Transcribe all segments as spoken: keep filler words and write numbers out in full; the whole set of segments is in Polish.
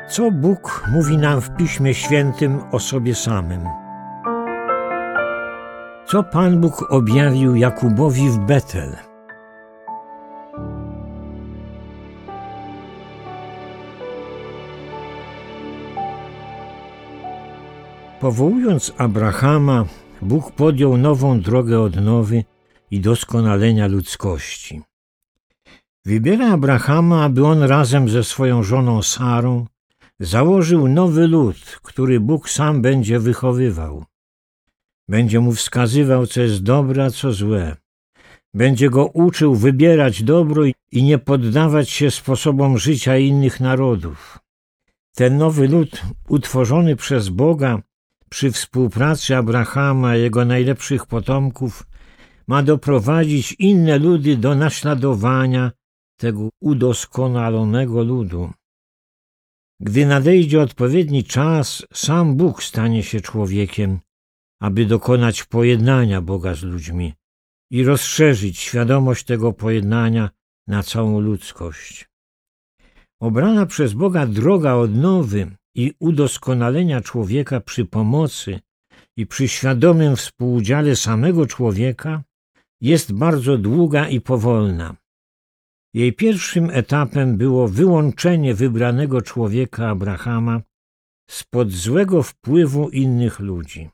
Co Bóg mówi nam w Piśmie Świętym o sobie samym? Co Pan Bóg objawił Jakubowi w Betel? Powołując Abrahama, Bóg podjął nową drogę odnowy i doskonalenia ludzkości. Wybiera Abrahama, aby on razem ze swoją żoną Sarą założył nowy lud, który Bóg sam będzie wychowywał. Będzie mu wskazywał, co jest dobre, a co złe. Będzie go uczył wybierać dobro i nie poddawać się sposobom życia innych narodów. Ten nowy lud, utworzony przez Boga przy współpracy Abrahama i jego najlepszych potomków, ma doprowadzić inne ludy do naśladowania tego udoskonalonego ludu. Gdy nadejdzie odpowiedni czas, sam Bóg stanie się człowiekiem, aby dokonać pojednania Boga z ludźmi i rozszerzyć świadomość tego pojednania na całą ludzkość. Obrana przez Boga droga odnowy i udoskonalenia człowieka przy pomocy i przy świadomym współudziale samego człowieka jest bardzo długa i powolna. Jej pierwszym etapem było wyłączenie wybranego człowieka Abrahama spod złego wpływu innych ludzi.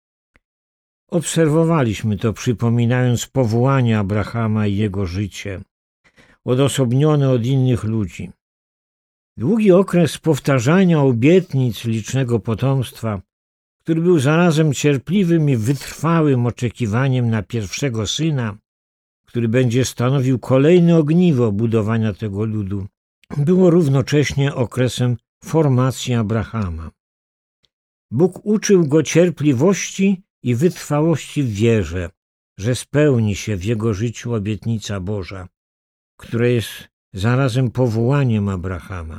Obserwowaliśmy to, przypominając powołanie Abrahama i jego życie, odosobnione od innych ludzi. Długi okres powtarzania obietnic licznego potomstwa, który był zarazem cierpliwym i wytrwałym oczekiwaniem na pierwszego syna, który będzie stanowił kolejne ogniwo budowania tego ludu, było równocześnie okresem formacji Abrahama. Bóg uczył go cierpliwości i wytrwałości w wierze, że spełni się w jego życiu obietnica Boża, która jest zarazem powołaniem Abrahama.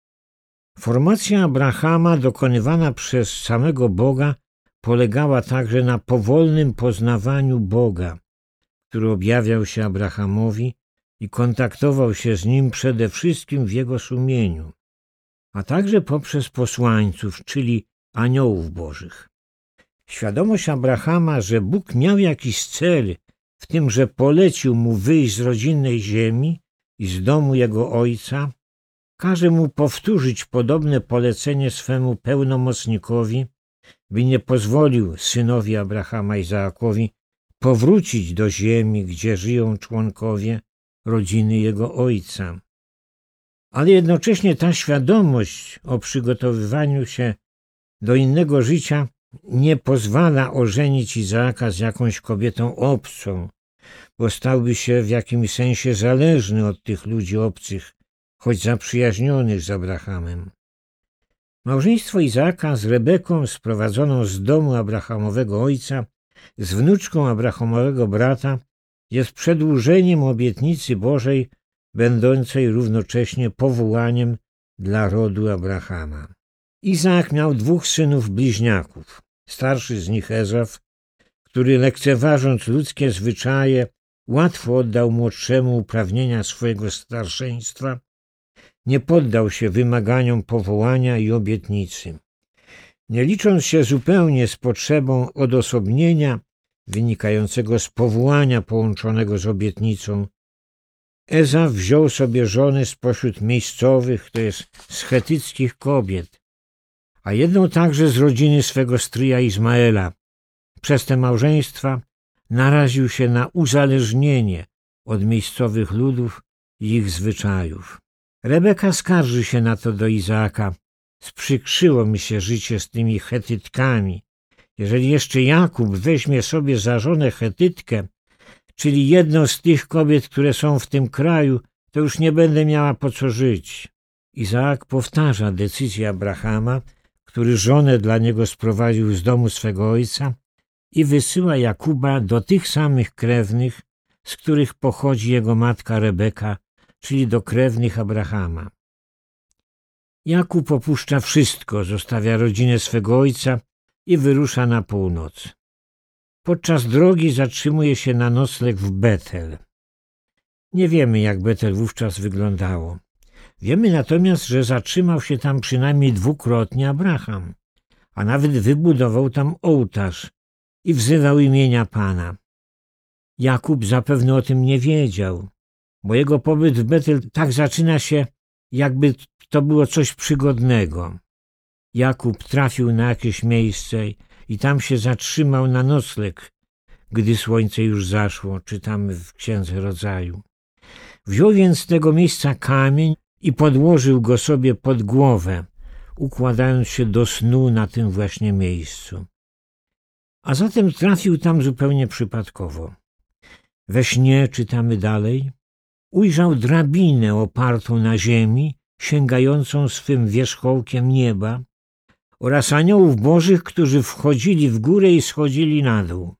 Formacja Abrahama dokonywana przez samego Boga polegała także na powolnym poznawaniu Boga, który objawiał się Abrahamowi i kontaktował się z nim przede wszystkim w jego sumieniu, a także poprzez posłańców, czyli aniołów bożych. Świadomość Abrahama, że Bóg miał jakiś cel w tym, że polecił mu wyjść z rodzinnej ziemi i z domu jego ojca, każe mu powtórzyć podobne polecenie swemu pełnomocnikowi, by nie pozwolił synowi Abrahama Izaakowi powrócić do ziemi, gdzie żyją członkowie rodziny jego ojca. Ale jednocześnie ta świadomość o przygotowywaniu się do innego życia nie pozwala ożenić Izaaka z jakąś kobietą obcą, bo stałby się w jakimś sensie zależny od tych ludzi obcych, choć zaprzyjaźnionych z Abrahamem. Małżeństwo Izaaka z Rebeką, sprowadzoną z domu Abrahamowego ojca, z wnuczką Abrahamowego brata, jest przedłużeniem obietnicy Bożej, będącej równocześnie powołaniem dla rodu Abrahama. Izaak miał dwóch synów bliźniaków. Starszy z nich Ezaf, który lekceważąc ludzkie zwyczaje, łatwo oddał młodszemu uprawnienia swojego starszeństwa, nie poddał się wymaganiom powołania i obietnicy. Nie licząc się zupełnie z potrzebą odosobnienia wynikającego z powołania połączonego z obietnicą, Ezaf wziął sobie żony spośród miejscowych, to jest z chetyckich kobiet, a jedną także z rodziny swego stryja Izmaela. Przez te małżeństwa naraził się na uzależnienie od miejscowych ludów i ich zwyczajów. Rebeka skarży się na to do Izaaka. Sprzykrzyło mi się życie z tymi Chetytkami. Jeżeli jeszcze Jakub weźmie sobie za żonę Chetytkę, czyli jedną z tych kobiet, które są w tym kraju, to już nie będę miała po co żyć. Izaak powtarza decyzję Abrahama, który żonę dla niego sprowadził z domu swego ojca, i wysyła Jakuba do tych samych krewnych, z których pochodzi jego matka Rebeka, czyli do krewnych Abrahama. Jakub opuszcza wszystko, zostawia rodzinę swego ojca i wyrusza na północ. Podczas drogi zatrzymuje się na nocleg w Betel. Nie wiemy, jak Betel wówczas wyglądało. Wiemy natomiast, że zatrzymał się tam przynajmniej dwukrotnie Abraham, a nawet wybudował tam ołtarz i wzywał imienia Pana. Jakub zapewne o tym nie wiedział, bo jego pobyt w Betel tak zaczyna się, jakby to było coś przygodnego. Jakub trafił na jakieś miejsce i tam się zatrzymał na nocleg, gdy słońce już zaszło, czytamy w Księdze Rodzaju. Wziął więc z tego miejsca kamień i podłożył go sobie pod głowę, układając się do snu na tym właśnie miejscu. A zatem trafił tam zupełnie przypadkowo. We śnie, czytamy dalej, ujrzał drabinę opartą na ziemi, sięgającą swym wierzchołkiem nieba, oraz aniołów bożych, którzy wchodzili w górę i schodzili na dół.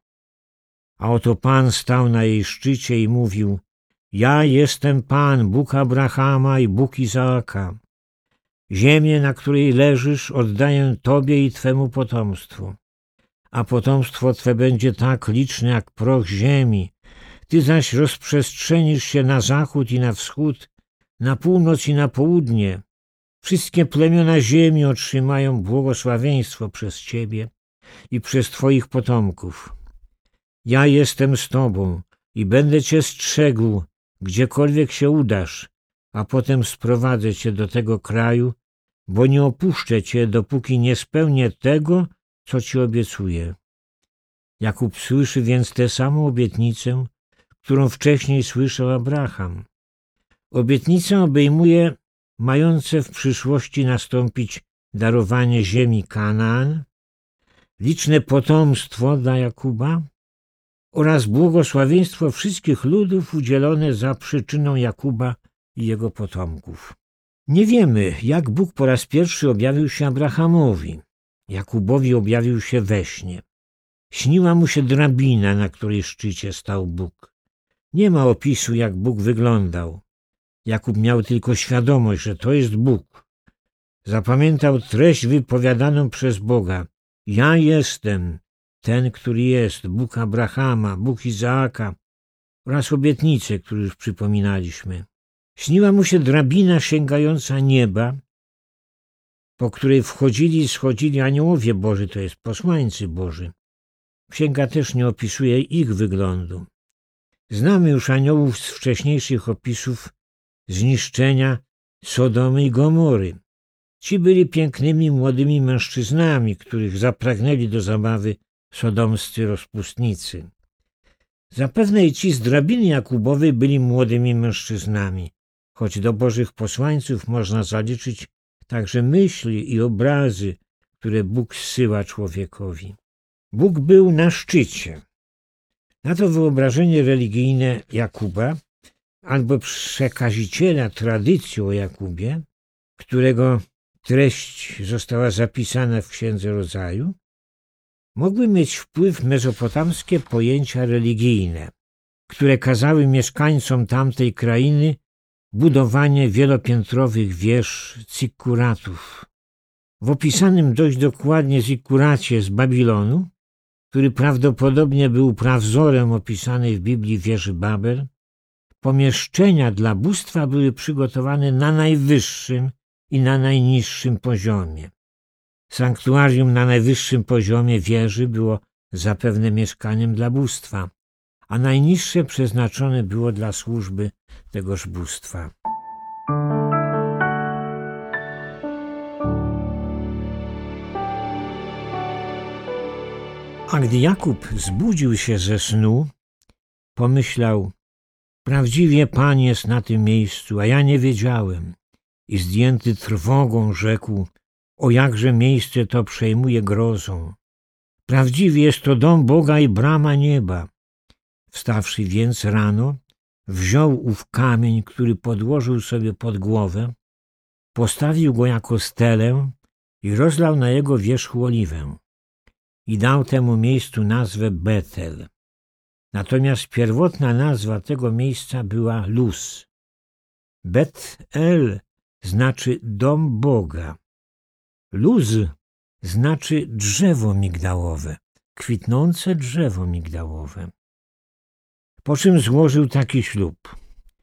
A oto Pan stał na jej szczycie i mówił: ja jestem Pan, Bóg Abrahama i Bóg Izaaka. Ziemię, na której leżysz, oddaję Tobie i Twemu potomstwu. A potomstwo Twe będzie tak liczne jak proch ziemi. Ty zaś rozprzestrzenisz się na zachód i na wschód, na północ i na południe. Wszystkie plemiona ziemi otrzymają błogosławieństwo przez Ciebie i przez Twoich potomków. Ja jestem z Tobą i będę Cię strzegł, gdziekolwiek się udasz, a potem sprowadzę Cię do tego kraju, bo nie opuszczę Cię, dopóki nie spełnię tego, co Ci obiecuję. Jakub słyszy więc tę samą obietnicę, którą wcześniej słyszał Abraham. Obietnica obejmuje mające w przyszłości nastąpić darowanie ziemi Kanaan, liczne potomstwo dla Jakuba oraz błogosławieństwo wszystkich ludów udzielone za przyczyną Jakuba i jego potomków. Nie wiemy, jak Bóg po raz pierwszy objawił się Abrahamowi. Jakubowi objawił się we śnie. Śniła mu się drabina, na której szczycie stał Bóg. Nie ma opisu, jak Bóg wyglądał. Jakub miał tylko świadomość, że to jest Bóg. Zapamiętał treść wypowiadaną przez Boga. Ja jestem ten, który jest, Bóg Abrahama, Bóg Izaaka oraz obietnicę, którą już przypominaliśmy. Śniła mu się drabina sięgająca nieba, po której wchodzili i schodzili aniołowie Boży, to jest posłańcy Boży. Księga też nie opisuje ich wyglądu. Znamy już aniołów z wcześniejszych opisów zniszczenia Sodomy i Gomory. Ci byli pięknymi młodymi mężczyznami, których zapragnęli do zabawy sodomscy rozpustnicy. Zapewne i ci z drabiny Jakubowej byli młodymi mężczyznami, choć do Bożych posłańców można zaliczyć także myśli i obrazy, które Bóg zsyła człowiekowi. Bóg był na szczycie. Na to wyobrażenie religijne Jakuba albo przekaziciela tradycji o Jakubie, którego treść została zapisana w Księdze Rodzaju, mogły mieć wpływ mezopotamskie pojęcia religijne, które kazały mieszkańcom tamtej krainy budowanie wielopiętrowych wież cikkuratów. W opisanym dość dokładnie zikkuracie z Babilonu, który prawdopodobnie był prawzorem opisanej w Biblii wieży Babel, pomieszczenia dla bóstwa były przygotowane na najwyższym i na najniższym poziomie. Sanktuarium na najwyższym poziomie wieży było zapewne mieszkaniem dla bóstwa, a najniższe przeznaczone było dla służby tegoż bóstwa. A gdy Jakub zbudził się ze snu, pomyślał: prawdziwie Pan jest na tym miejscu, a ja nie wiedziałem. I zdjęty trwogą rzekł: o jakże miejsce to przejmuje grozą. Prawdziwie jest to dom Boga i brama nieba. Wstawszy więc rano, wziął ów kamień, który podłożył sobie pod głowę, postawił go jako stelę i rozlał na jego wierzchu oliwę. I dał temu miejscu nazwę Betel. Natomiast pierwotna nazwa tego miejsca była Luz. Bet-El znaczy dom Boga. Luz znaczy drzewo migdałowe, kwitnące drzewo migdałowe. Po czym złożył taki ślub: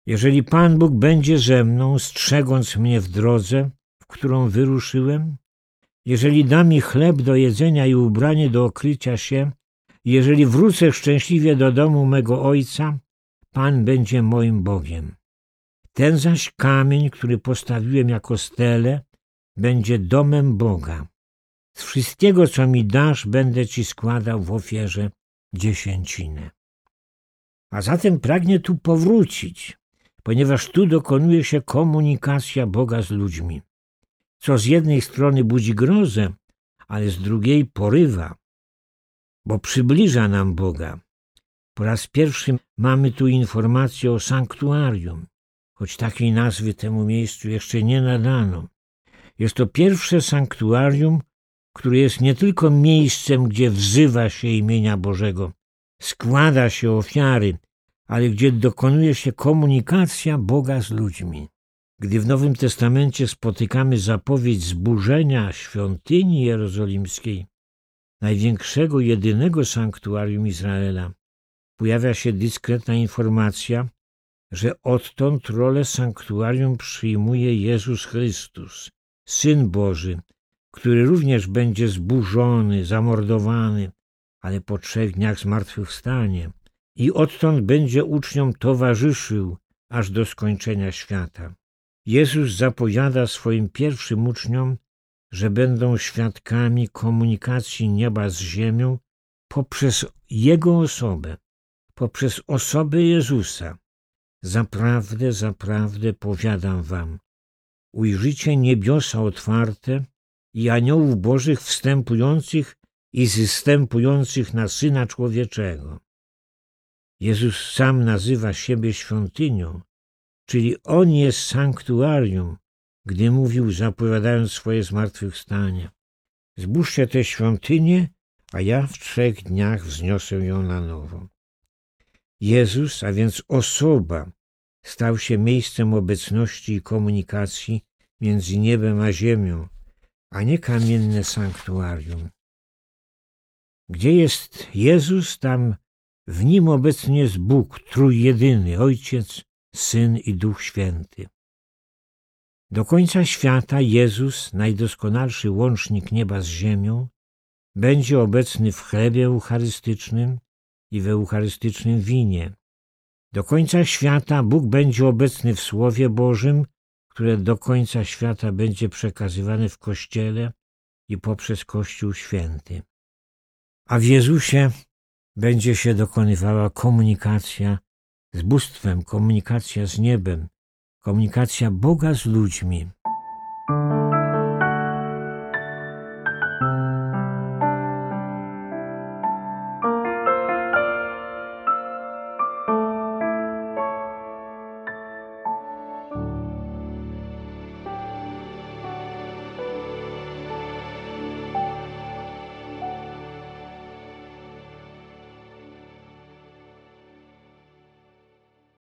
Jeżeli Pan Bóg będzie ze mną, strzegąc mnie w drodze, w którą wyruszyłem, jeżeli da mi chleb do jedzenia i ubranie do okrycia się, jeżeli wrócę szczęśliwie do domu mego Ojca, Pan będzie moim Bogiem. Ten zaś kamień, który postawiłem jako stele, będzie domem Boga. Z wszystkiego, co mi dasz, będę Ci składał w ofierze dziesięcinę. A zatem pragnie tu powrócić, ponieważ tu dokonuje się komunikacja Boga z ludźmi, co z jednej strony budzi grozę, ale z drugiej porywa, bo przybliża nam Boga. Po raz pierwszy mamy tu informację o sanktuarium, choć takiej nazwy temu miejscu jeszcze nie nadano. Jest to pierwsze sanktuarium, które jest nie tylko miejscem, gdzie wzywa się imienia Bożego, składa się ofiary, ale gdzie dokonuje się komunikacja Boga z ludźmi. Gdy w Nowym Testamencie spotykamy zapowiedź zburzenia świątyni jerozolimskiej, największego, jedynego sanktuarium Izraela, pojawia się dyskretna informacja, że odtąd rolę sanktuarium przyjmuje Jezus Chrystus, Syn Boży, który również będzie zburzony, zamordowany, ale po trzech dniach zmartwychwstanie i odtąd będzie uczniom towarzyszył aż do skończenia świata. Jezus zapowiada swoim pierwszym uczniom, że będą świadkami komunikacji nieba z ziemią poprzez Jego osobę, poprzez osobę Jezusa. Zaprawdę, zaprawdę powiadam wam, ujrzycie niebiosa otwarte i aniołów Bożych wstępujących i zstępujących na Syna Człowieczego. Jezus sam nazywa siebie świątynią, czyli On jest sanktuarium, gdy mówił, zapowiadając swoje zmartwychwstanie. Zbóżcie tę świątynię, a ja w trzech dniach wzniosę ją na nowo. Jezus, a więc osoba, stał się miejscem obecności i komunikacji między niebem a ziemią, a nie kamienne sanktuarium. Gdzie jest Jezus, tam w Nim obecny jest Bóg, trójjedyny, Ojciec, Syn i Duch Święty. Do końca świata Jezus, najdoskonalszy łącznik nieba z ziemią, będzie obecny w chlebie eucharystycznym i w eucharystycznym winie. Do końca świata Bóg będzie obecny w Słowie Bożym, które do końca świata będzie przekazywane w Kościele i poprzez Kościół Święty. A w Jezusie będzie się dokonywała komunikacja z bóstwem, komunikacja z niebem, komunikacja Boga z ludźmi.